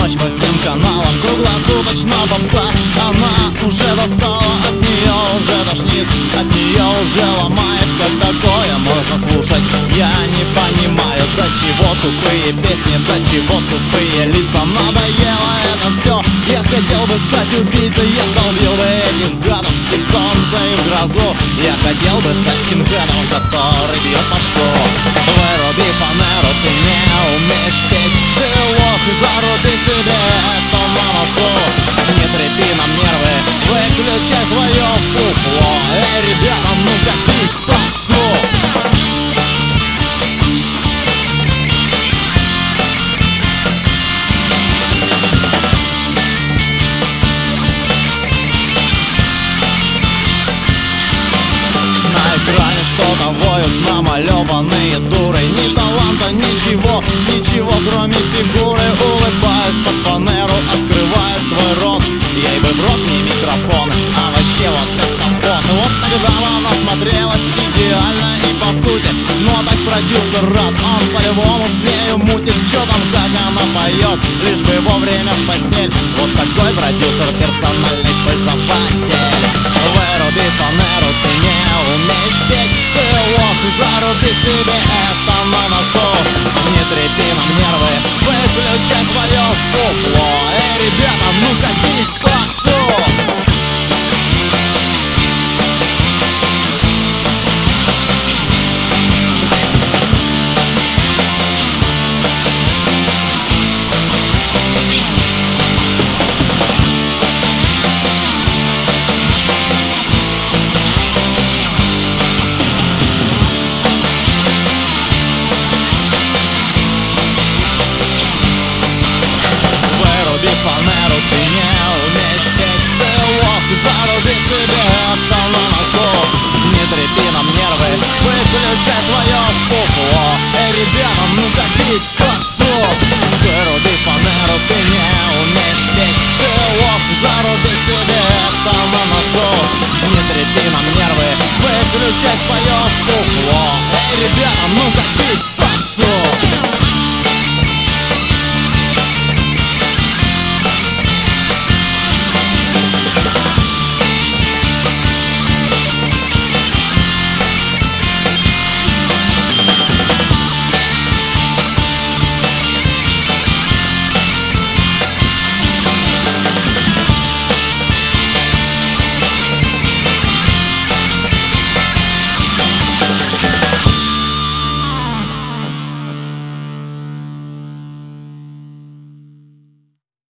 ночь по всем каналам, круглосуточно попса. Она уже достала, от нее уже тошнит, от нее уже ломает. Как такое можно слушать? Я не понимаю, до чего тупые песни, до чего тупые лица. Надоело это все, я хотел бы стать убийцей. Я долбил бы этих гадов и в солнце, и в грозу. Я хотел бы стать скинхедом, который бьет попсу. Выруби фанеру, ты не умеешь петь, ты лох, заруби себе это на носу. Не трепи нам нервы, выключай свое фуфло. Эй, ребята, ну-ка пить попсу. Что-то воют намалеванные дуры. Ни таланта, ничего, ничего кроме фигуры. Улыбаясь под фанеру, открывает свой рот. Ей бы в рот не микрофон, а вообще вот это вот. Вот тогда она смотрелась идеально и по сути. Но так продюсер рад, он по-любому с нею мутит. Чё там, как она поет, лишь бы вовремя в постель. Вот такой продюсер, персональный пользователь. Выруби фанеру, ты не умеешь петь, ты лох, заруби себе это на носу. Не трепи нам нервы, выключай свое фуфло. Эй, ребята, ну-ка бить попсу. Фанеру, ты не умеешь петь, ты лох, заруби себе это на носу. Не трепи нам нервы, выключай свое фуфло. Эй, ребята, ну-ка бить попсу. Выруби фанеру, ты не умеешь петь, ты лох, заруби себе это на носу. Не трепи нам нервы, выключай свое фуфло. Эй, ребята, ну-ка бить попсу.